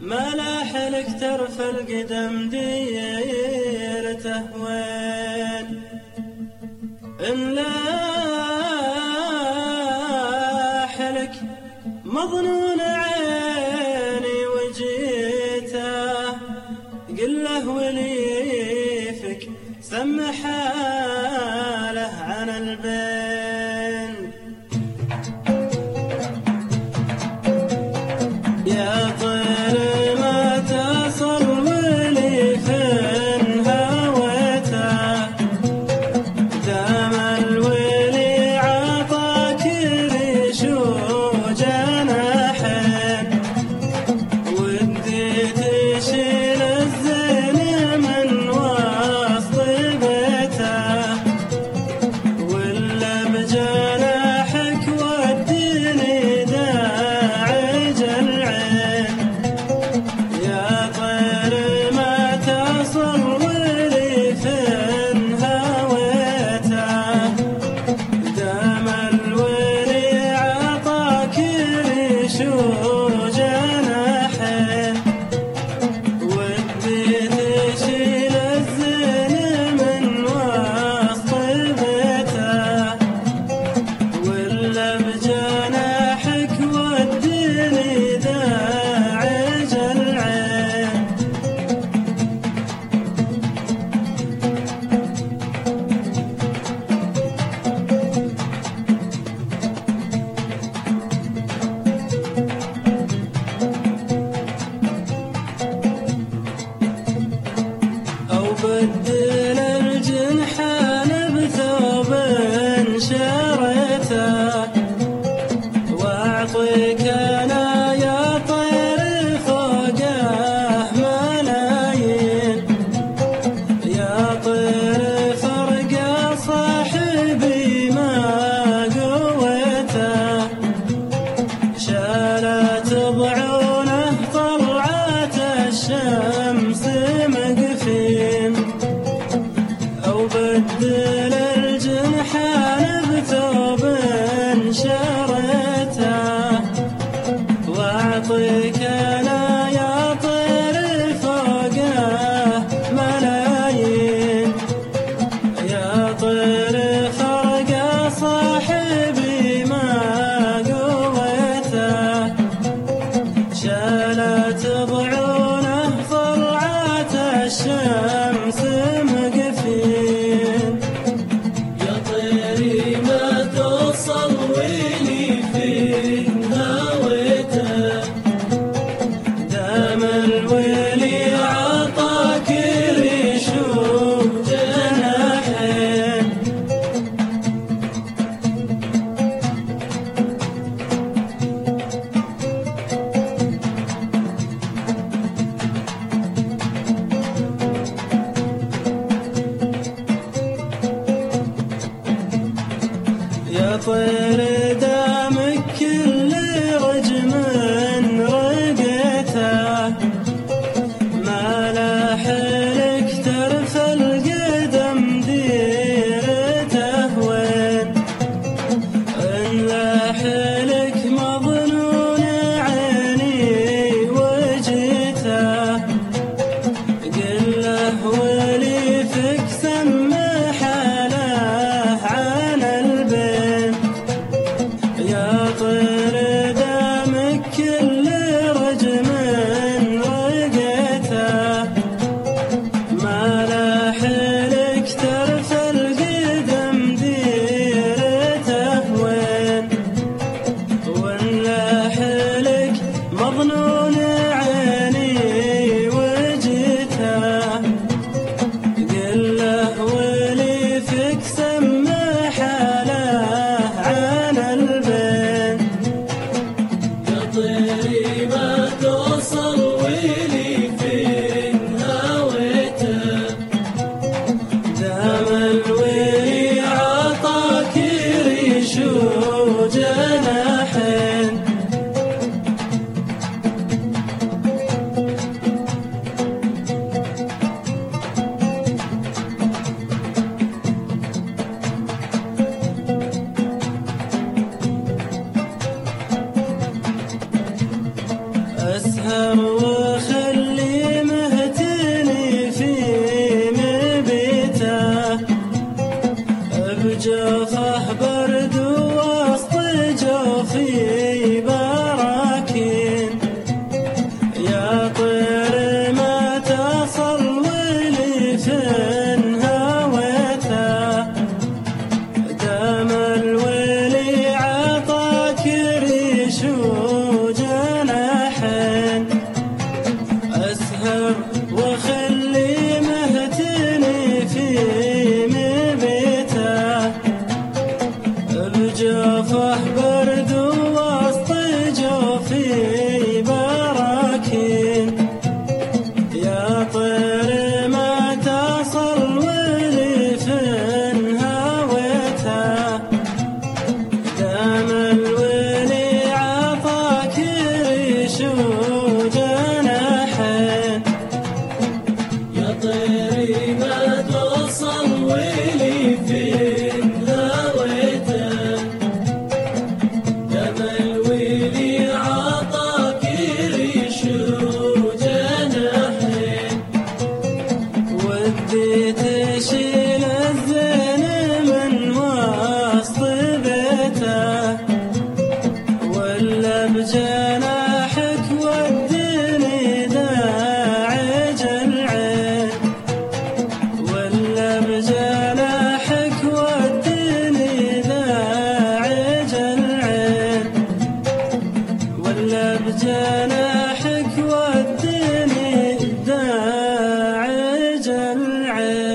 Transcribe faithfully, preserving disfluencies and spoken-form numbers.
ما لاح لك ترف القدم ديرته وين إن لاح لك مظنون عيني وجيته قل له وليفك سم حاله عن البين يا طير ما تصل وليف هويته دام الولي عطاك ريش وجناحين ودي تشيل الزين من وسط بيته ولا بجناحك وديني داعج العين يا طير ما تصل وليف هويته دام الولي عطاك ريش وجناحين ودي تشيل الزين من وسط بيته ولا بجناحك وديني داعج العين أو بدل الجنحان بثوب شريته وأعطيك أنا يا طير فوقه ملايين يا طير فرق صاحبي ما قويته شالت ضعونه طلعت الشمس مقفين أو بدل الجنحان بثوب شريته وأعطيك أنا يا طير فوقه ملايين يا طير فرق صاحبي ما قويته شالت ضعونه طلعت الشمس مقفين يا طيري ما توصل ويلي فين هويته دام الولي عطاك ريش وجناحين يا طير دامك كل رجم رقيته ما لاح لك ترف القدم ديرته وين إن لاح لك مظنون عيني وجيته قل له وليفك سم حاله عن البين يا طير دامك كل رجم رقيته ما لاح لك ترف القدم ديرته وين وإن لاح لك مظنون عيني وجيته قل له وليفك سم حاله عن البين يا طيري ما توصل ويلي فين هويته دام الولي عطاك ريش وجناحين أسهر وخلي مهتني في مبيته، بجوفه برد وسط جوفي براكين. يا طير ما تصل ولي فين هويته، دام الولي عطاك ريش وجناحين. أسهر وخلي مهتني في مبيته، بجوفه برد وسط جوفي براكين. يا طير ما تصل ولي فين هويته، دام الولي عطاك ريش وجناحين. يا طيري ما توصل ولي فين هويته، دام الولي عطاك ريش وجناحين. ودي تشيل الزين من وسط بيته، ولا بجناحك وديني داعج العين. ولا بجناحك وديني داعج العين. ولا بجناحك وديني داعج العين.